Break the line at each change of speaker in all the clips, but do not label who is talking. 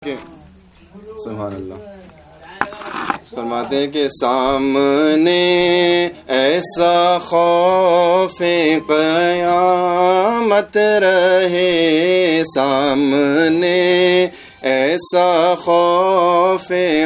سبحان اللہ. فرماتے ہیں کہ سامنے ایسا خوف قیامت رہے، سامنے ایسا خوف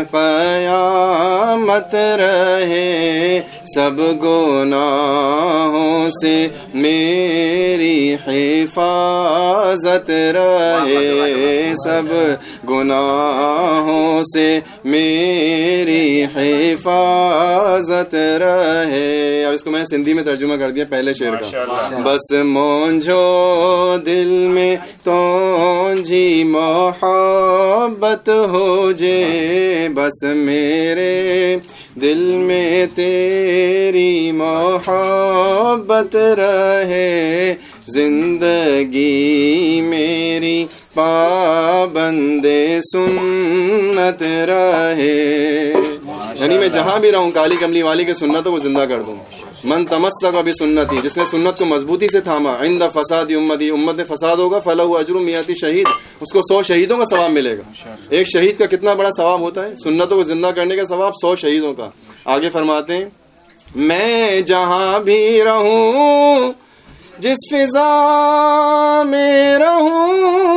قیامت رہے، سب گناہوں سے میری حفاظت رہے، سب گناہوں سے میری حفاظت رہے. اب اس کو میں سندھی میں ترجمہ کر دیا پہلے شعر کا. بس مونجھو دل میں تونجھی محبت ہو جے، بس میرے دل میں تیری محبت رہے، زندگی میری پابند سنت رہے. یعنی میں جہاں بھی رہوں کالی کملی والی کے سنتوں کو زندہ کر دوں. من تمسک بسنتی، جس نے سنت کو مضبوطی سے تھاما، عند فساد امتی، امت میں فساد ہوگا، فلہ اجر میات شہید، اس کو 100 شہیدوں کا ثواب ملے گا. ایک شہید کا کتنا بڑا ثواب ہوتا ہے، سنتوں کو زندہ کرنے کا ثواب 100 شہیدوں کا. آگے فرماتے ہیں میں جہاں بھی رہوں، جس فضا میں رہوں،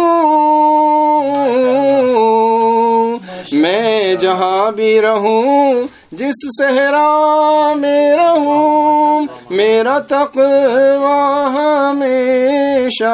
میں جہاں بھی رہوں، جس صحرا میں رہوں، میرا تقویٰ ہمیشہ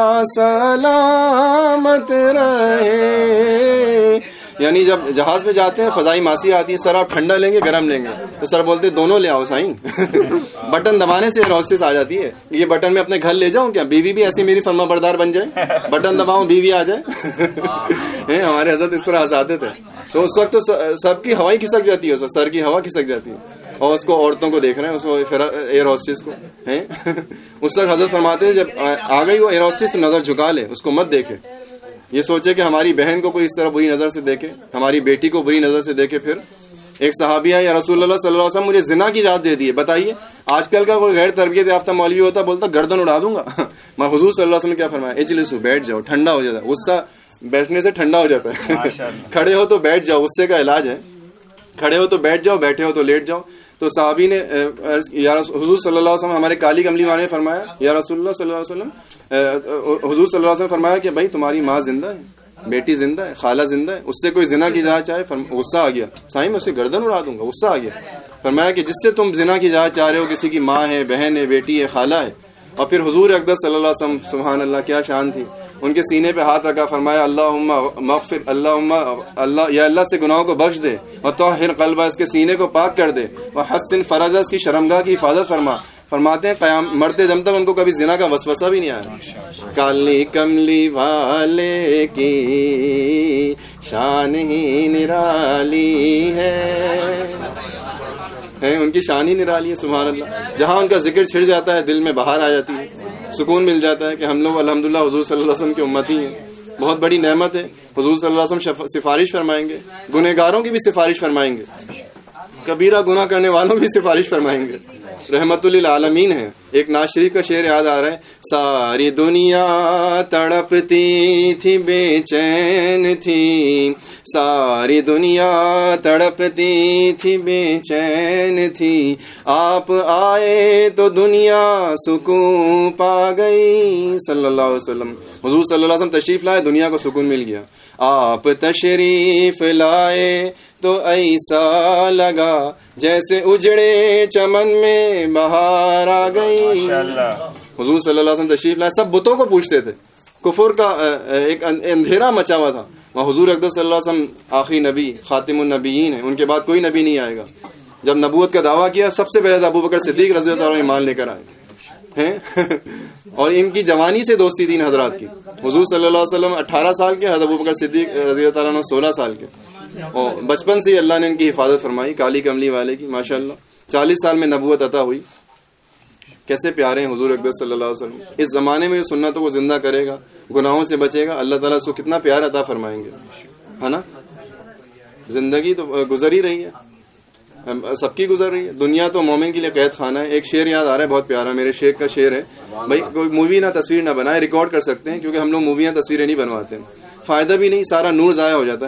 سلامت رہے. یعنی جب جہاز میں جاتے ہیں فضائی ماسی آتی ہے، سر آپ ٹھنڈا لیں گے گرم لیں گے، تو سر بولتے دونوں لے آؤ سائیں. بٹن دبانے سے روسٹس آ جاتی ہے، یہ بٹن میں اپنے گھر لے جاؤں کیا، بیوی بھی ایسی میری فرما بردار بن جائے، بٹن دباؤں بیوی آ جائے. ہمارے حضرت اس طرح ہنساتے تھے. تو اس وقت تو سب کی ہوا ہی کھسک جاتی ہے، سر کی ہوا کھسک جاتی ہے، اور اس کو عورتوں کو دیکھ رہے ہیں، اس کو ایئر ہوسٹس کو ہیں. اس وقت حضرت فرماتے ہیں جب آ گئی وہ ایئر ہوسٹس تو نظر جھکا لے، اس کو مت دیکھے. یہ سوچے کہ ہماری بہن کو کوئی اس طرح بری نظر سے دیکھے، ہماری بیٹی کو بری نظر سے دیکھے. پھر ایک صحابیہ یا رسول اللہ صلی اللہ علیہ وسلم مجھے زنا کی اجازت دے دی ہے. بتائیے آج کل کا کوئی غیر تربیت یافتہ مولوی ہوتا بولتا گردن اڑا دوں گا. میں حضور صلی اللہ علیہ وسلم نے کیا فرمایا، اجلسو، بیٹھ جاؤ، ٹھنڈا ہو جاتا ہے غصہ، بیٹھنے سے ٹھنڈا ہو جاتا ہے. کھڑے ہو تو بیٹھ جاؤ، غصے کا علاج ہے. کھڑے ہو تو بیٹھ جاؤ، بیٹھے ہو تو لیٹ جاؤ. تو صحابی نے یا حضور صلی اللہ علیہ وسلم، ہمارے کالی کملی والے نے فرمایا یا رسول اللہ صلی اللہ علیہ وسلم، حضور صلی اللہ علیہ وسلم فرمایا کہ بھائی تمہاری ماں زندہ ہے، بیٹی زندہ ہے، خالہ زندہ ہے، اس سے کوئی زنا کی اجازت چاہے، غصہ آ گیا صحیح میں اسے گردن اڑا دوں گا. غصہ آ گیا. فرمایا کہ جس سے تم زنا کی اجازت چاہ رہے ہو، کسی کی ماں ہے، بہن ہے، بیٹی ہے، خالہ ہے. اور پھر حضور اقدس صلی اللہ علیہ وسلم، سبحان اللہ کیا شان تھی، ان کے سینے پہ ہاتھ رکھا، فرمایا اللہم مغفر، اللہ یا اللہ سے گناہوں کو بخش دے، اور طہر قلبہ، اس کے سینے کو پاک کر دے، اور حسن فرجہ، اس کی شرمگاہ کی حفاظت فرما. فرماتے ہیں قیام مرتے دم تک ان کو کبھی زنا کا وسوسہ بھی نہیں آیا. کالی کملی والے کی شان ہی نرالی ہے، ان کی شان ہی نرالی ہے. سبحان اللہ. جہاں ان کا ذکر چھڑ جاتا ہے دل میں بہار آ جاتی ہے، سکون مل جاتا ہے کہ ہم لوگ الحمدللہ حضور صلی اللہ علیہ وسلم کی امتی ہیں. بہت بڑی نعمت ہے. حضور صلی اللہ علیہ وسلم سفارش فرمائیں گے، گنہگاروں کی بھی سفارش فرمائیں گے، کبیرہ گناہ کرنے والوں کی سفارش فرمائیں گے. رحمت للعالمین ہے. ایک ناز شریف کا شعر یاد آ رہا ہے، ساری دنیا تڑپتی تھی، بے چین تھی، ساری دنیا تڑپتی تھی، بے چین تھی، آپ آئے تو دنیا سکون پا گئی. صلی اللہ علیہ وسلم، حضور صلی اللہ علیہ وسلم تشریف لائے، دنیا کو سکون مل گیا. آپ تشریف لائے تو ایسا لگا جیسے اجڑے چمن میں بہار آ گئی. حضور صلی اللہ علیہ وسلم تشریف لائے، سب بتوں کو پوچھتے تھے، کفر کا ایک اندھیرا مچا ہوا تھا. وہاں حضور اقدس صلی اللہ علیہ وسلم آخری نبی، خاتم النبیین ہیں، ان کے بعد کوئی نبی نہیں آئے گا. جب نبوت کا دعویٰ کیا، سب سے پہلے ابوبکر صدیق رضی اللہ عنہ ایمان لے کر آئے ہیں. اور ان کی جوانی سے دوستی تھی حضرات کی. حضور صلی اللہ علیہ وسلم 18 سال کے، حضرت ابوبکر صدیق رضی اللہ عنہ 16 سال کے، اور بچپن سے اللہ نے ان کی حفاظت فرمائی کالی کملی والے کی. ماشاءاللہ 40 سال میں نبوت عطا ہوئی. کیسے پیارے ہیں حضور اقدس صلی اللہ علیہ وسلم. اس زمانے میں سنتوں کو زندہ کرے گا، گناہوں سے بچے گا، اللہ تعالیٰ اس کو کتنا پیار عطا فرمائیں گے، ہے نا. زندگی تو گزر ہی رہی ہے، سب کی گزر رہی ہے. دنیا تو مومن کے لیے قید خانہ ہے. ایک شعر یاد آ رہا ہے بہت پیارا، میرے شیخ کا شعر ہے، بھائی کوئی مووی نہ تصویر نہ بنائے، ریکارڈ کر سکتے ہیں کیونکہ ہم لوگ موویاں تصویریں نہیں بنواتے ہیں، فائدہ بھی نہیں، سارا نور ضائع ہو جاتا ہے.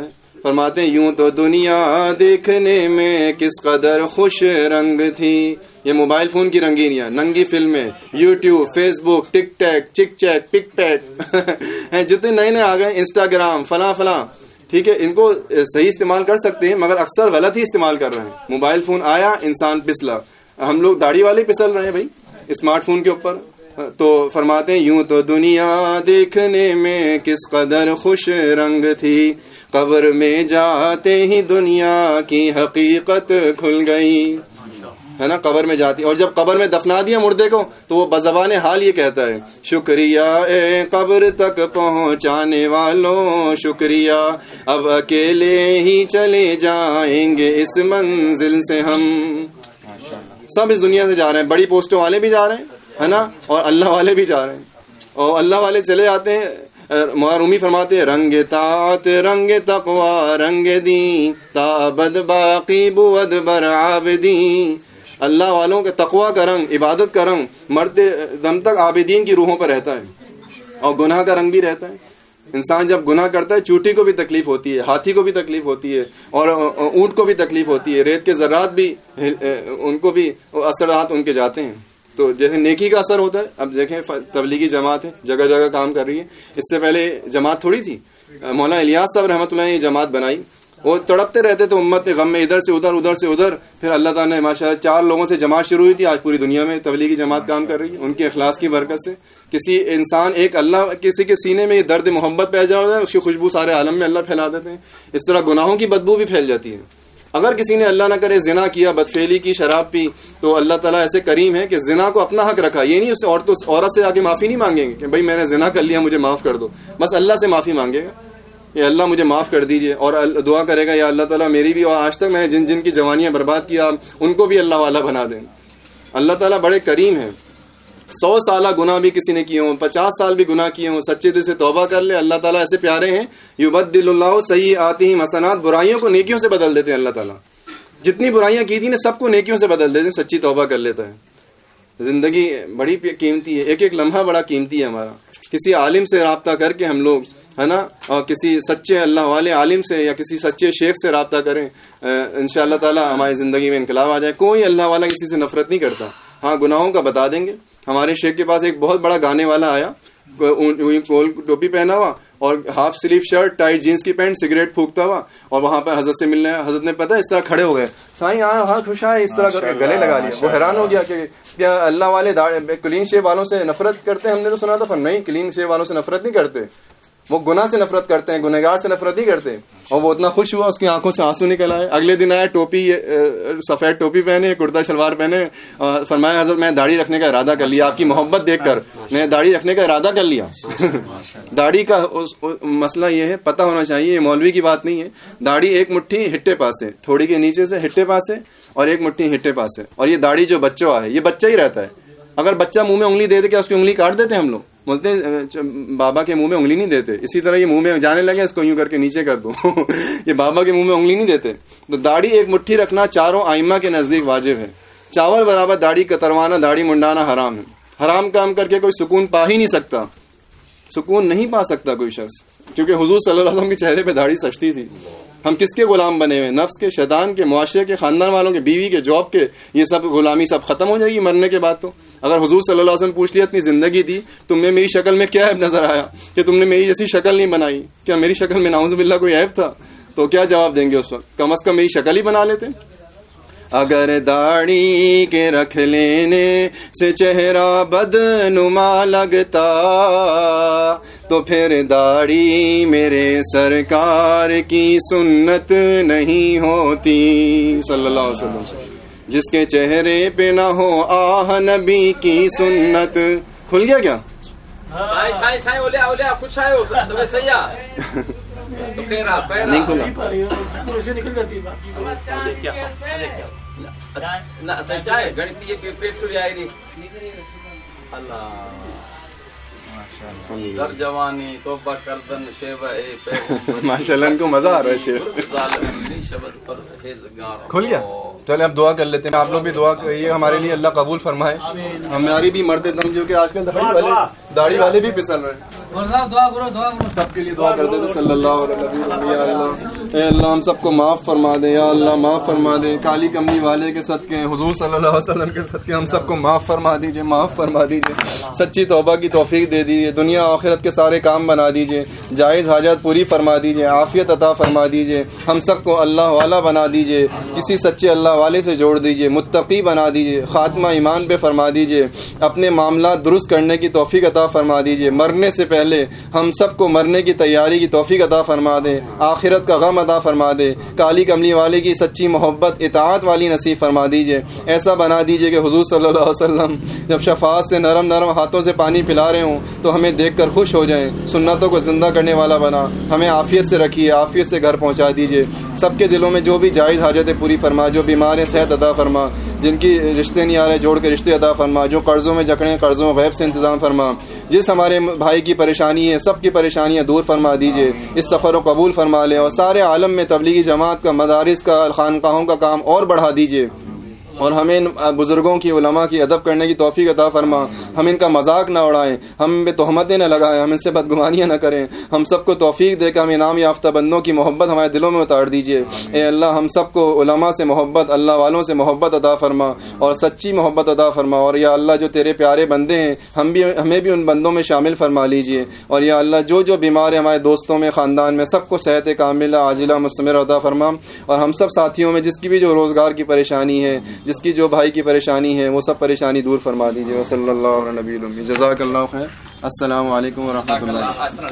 فرماتے ہیں یوں تو دنیا دیکھنے میں کس قدر خوش رنگ تھی. یہ موبائل فون کی رنگینیاں, ننگی فلمیں, یوٹیوب, فیس بک, ٹک ٹیک, چک چیک, پک پیٹ جتنے نئے نئے آ گئے, انسٹاگرام, فلاں فلاں, ٹھیک ہے, ان کو صحیح استعمال کر سکتے ہیں مگر اکثر غلط ہی استعمال کر رہے ہیں. موبائل فون آیا, انسان پسلا, ہم لوگ داڑھی والے پسل رہے ہیں بھائی اسمارٹ فون کے اوپر. تو فرماتے ہیں یوں تو دنیا دیکھنے میں کس قدر خوش رنگ تھی, قبر میں جاتے ہی دنیا کی حقیقت کھل گئی, ہے نا, قبر میں جاتی. اور جب قبر میں دفنا دیا مردے کو تو وہ بزبان حال یہ کہتا ہے شکریہ اے قبر تک پہنچانے والوں شکریہ, اب اکیلے ہی چلے جائیں گے اس منزل سے ہم. سب اس دنیا سے جا رہے ہیں, بڑی پوسٹوں والے بھی جا رہے ہیں, ہے نا, اور اللہ والے بھی جا رہے ہیں. اور اللہ والے چلے آتے ہیں. مولانا رومی فرماتے ہیں رنگ طاعت رنگ تقوی رنگ دین تا ابد باقی بود بر عابدین. اللہ والوں کے تقوی کا رنگ, عبادت کا رنگ مرتے دم تک عابدین کی روحوں پر رہتا ہے, اور گناہ کا رنگ بھی رہتا ہے. انسان جب گناہ کرتا ہے چوٹی کو بھی تکلیف ہوتی ہے, ہاتھی کو بھی تکلیف ہوتی ہے, اور اونٹ کو بھی تکلیف ہوتی ہے, ریت کے ذرات بھی ان کو بھی اثرات ان کے جاتے ہیں. تو جیسے نیکی کا اثر ہوتا ہے. اب دیکھیں تبلیغی جماعت ہے, جگہ جگہ کام کر رہی ہے. اس سے پہلے جماعت تھوڑی تھی. مولانا الیاس صاحب رحمۃ اللہ نے یہ جماعت بنائی, وہ تڑپتے رہتے تو امت میں غم میں ادھر سے ادھر ادھر سے ادھر. پھر اللہ تعالیٰ نے ماشاءاللہ 4 لوگوں سے جماعت شروع ہوئی تھی, آج پوری دنیا میں تبلیغی جماعت کام کر رہی ہے ان کے اخلاص کی برکت سے. کسی انسان ایک اللہ کسی کے سینے میں درد محبت پیدا ہو جائے, اس کی خوشبو سارے عالم میں اللہ پھیلا دیتے ہیں. اس طرح گناہوں کی بدبو بھی پھیل جاتی ہے. اگر کسی نے اللہ نہ کرے زنا کیا, بدفعلی کی, شراب پی, تو اللہ تعالیٰ ایسے کریم ہے کہ زنا کو اپنا حق رکھا. یہ نہیں اس عورت سے آگے معافی نہیں مانگیں گے کہ بھائی میں نے زنا کر لیا مجھے معاف کر دو, بس اللہ سے معافی مانگے گا یا اللہ مجھے معاف کر دیجئے, اور دعا کرے گا یا اللہ تعالیٰ میری بھی, اور آج تک میں نے جن جن کی جوانیاں برباد کیا ان کو بھی اللہ والا بنا دیں. اللہ تعالیٰ بڑے کریم ہیں. 100 سالہ گناہ بھی کسی نے کیے ہوں, 50 سال بھی گناہ کیے ہوں, سچے دل سے توبہ کر لے, اللہ تعالیٰ ایسے پیارے ہیں. یبدل اللہ سیئاتہم حسنات, برائیوں کو نیکیوں سے بدل دیتے ہیں اللہ تعالیٰ. جتنی برائیاں کی تھی نا سب کو نیکیوں سے بدل دیتے ہیں, سچی توبہ کر لیتا ہے. زندگی بڑی قیمتی ہے, ایک ایک لمحہ بڑا قیمتی ہے ہمارا. کسی عالم سے رابطہ کر کے ہم لوگ, ہے نا, اور کسی سچے اللہ والے عالم سے یا کسی سچے شیخ سے رابطہ کریں, انشاءاللہ تعالی ہماری زندگی میں انقلاب آ جائے. کوئی اللہ والا کسی سے نفرت نہیں کرتا. ہاں گناہوں کا بتا دیں گے. ہمارے شیخ کے پاس ایک بہت بڑا گانے والا آیا, گول ٹوپی پہنا ہوا اور half sleeve shirt, tight jeans کی پینٹ, سگریٹ پھونکتا ہوا, اور وہاں پر حضرت سے ملنے. حضرت نے پتہ اس طرح کھڑے ہو گئے, سائیں ہاں خوش آئے, اس طرح کر کے گلے لگا لیا. وہ حیران ہو گیا کہ کیا اللہ والے کلین شیو والوں سے نفرت کرتے ہیں؟ ہم نے تو سنا تھا. نہیں, کلین شیو والوں سے نفرت نہیں کرتے, وہ گناہ سے نفرت کرتے ہیں, گنہگار سے نفرت نہیں کرتے. اور وہ اتنا خوش ہوا, اس کی آنکھوں سے آنسو نکل آئے. اگلے دن آیا, ٹوپی, سفید ٹوپی پہنے, کرتا شلوار پہنے, فرمایا حضرت میں داڑھی رکھنے کا ارادہ کر لیا, آپ کی محبت دیکھ کر میں نے داڑھی رکھنے کا ارادہ کر لیا. داڑھی کا مسئلہ یہ ہے, پتہ ہونا چاہیے, یہ مولوی کی بات نہیں ہے. داڑھی ایک مٹھی ہٹے پاس سے, تھوڑی کے نیچے سے ہٹے پاس سے, اور ایک مٹھی ہٹے پاس سے. اور یہ داڑھی جو بچہ ہے یہ بچہ ہی رہتا ہے. اگر بچہ منہ میں انگلی دے دے, کیا اس کی انگلی کاٹ دیتے ہم لوگ؟ بولتے بابا کے منہ میں انگلی نہیں دیتے. اسی طرح یہ منہ میں جانے لگے, اس کو یوں کر کے نیچے کر دو. یہ بابا کے منہ میں انگلی نہیں دیتے. تو داڑھی ایک مٹھی رکھنا چاروں ائمہ کے نزدیک واجب ہے. چاول برابر داڑھی کتروانا, داڑھی منڈانا حرام ہے. حرام کام کر کے کوئی سکون پا ہی نہیں سکتا, سکون نہیں پا سکتا کوئی شخص, کیونکہ حضور صلی اللہ علیہ وسلم کے چہرے پہ داڑھی سجتی تھی. ہم کس کے غلام بنے ہوئے؟ نفس کے, شیطان کے, معاشرے کے, خاندان والوں کے, بیوی کے, جاب کے. یہ سب غلامی سب ختم ہو جائے گی مرنے کے بعد. تو اگر حضور صلی اللہ علیہ وسلم پوچھ لیا اتنی زندگی دی, تم نے میری شکل میں کیا عیب نظر آیا کہ تم نے میری جیسی شکل نہیں بنائی؟ کیا میری شکل میں نعوذ باللہ کوئی عیب تھا؟ تو کیا جواب دیں گے اس وقت؟ کم از کم میری شکل ہی بنا لیتے. اگر داڑھی کے رکھ لینے سے چہرہ بدنما لگتا تو پھر داڑھی میرے سرکار کی سنت نہیں ہوتی صلی اللہ علیہ وسلم. جس کے چہرے پہ نہ ہو آہ نبی کی سنت. کھل گیا کیا؟ نہیں کھلا. ماشاء اللہ ان کو مزہ آ رہا ہے شعر. کھل گیا. چلے اب دعا کر لیتے ہیں. آپ لوگ بھی دعا کریے ہمارے لیے, اللہ قبول فرمائے. ہماری بھی مرد دم جو کہ آج کل داڑھی والے بھی پسل رہے ہیں. سب کے لیے دعا کرتے تھے صلی اللہ علیہ وسلم. یا اللہ اے اللہ ہم سب کو معاف فرما دے, یا اللہ معاف فرما دے. کالی کملی والے کے صدقے, حضور صلی اللہ علیہ وسلم کے صدقے ہم سب کو معاف فرما دیجئے, معاف فرما دیجئے. سچی توبہ کی توفیق دے دیجئے, دنیا آخرت کے سارے کام بنا دیجئے, جائز حاجات پوری فرما دیجئے, عافیت عطا فرما دیجئے. ہم سب کو اللہ والا بنا دیجئے, کسی سچے اللہ والے سے جوڑ دیجئے, متقی بنا دیجئے, خاتمہ ایمان پہ فرما دیجئے. اپنے معاملات درست کرنے کی توفیق عطا فرما دیجئے. مرنے سے پہلے ہم سب کو مرنے کی تیاری کی توفیق عطا فرما دے, آخرت کا غم عطا فرما دے. کالی کملی والے کی سچی محبت اطاعت والی نصیب فرما دیجئے. ایسا بنا دیجئے کہ حضور صلی اللہ علیہ وسلم جب شفاعت سے نرم نرم ہاتھوں سے پانی پلا رہے ہوں تو ہمیں دیکھ کر خوش ہو جائیں. سنتوں کو زندہ کرنے والا بنا, ہمیں عافیت سے رکھیے, عافیت سے گھر پہنچا دیجئے. سب کے دلوں میں جو بھی جائز حاجتیں پوری فرما, جو بیمار ہیں صحت عطا فرما, جن کی رشتے نہیں آ رہے جوڑ کے رشتے عطا فرما, جو قرضوں میں جکڑے ہیں قرضوں غیب سے انتظام فرما. جس ہمارے بھائی کی پریشانی ہے سب کی پریشانیاں دور فرما دیجئے. اس سفر کو قبول فرما لیں اور سارے عالم میں تبلیغی جماعت کا, مدارس کا, خانقاہوں کا کام اور بڑھا دیجئے. اور ہمیں بزرگوں کی, علماء کی ادب کرنے کی توفیق عطا فرما. ہم ان کا مذاق نہ اڑائیں, ہم پہ تہمتیں نہ لگائیں, ہم ان سے بدگمانیاں نہ کریں. ہم سب کو توفیق دے کر ہم انعام یافتہ بندوں کی محبت ہمارے دلوں میں اتار دیجیے. اے اللہ ہم سب کو علماء سے محبت, اللہ والوں سے محبت عطا فرما اور سچی محبت عطا فرما. اور یا اللہ جو تیرے پیارے بندے ہیں ہمیں بھی ان بندوں میں شامل فرما لیجیے. اور یا اللہ جو بیمار ہیں ہمارے دوستوں میں, خاندان میں, سب کو صحت کاملہ عاجلہ مستمر عطا فرما. اور ہم سب ساتھیوں میں جس کی بھی جو روزگار کی پریشانی ہے, جس کی جو بھائی کی پریشانی ہے, وہ سب پریشانی دور فرما دیجیے. صلی اللہ علیہ نبی المی. جزاک اللہ خیر. السلام علیکم ورحمۃ اللہ.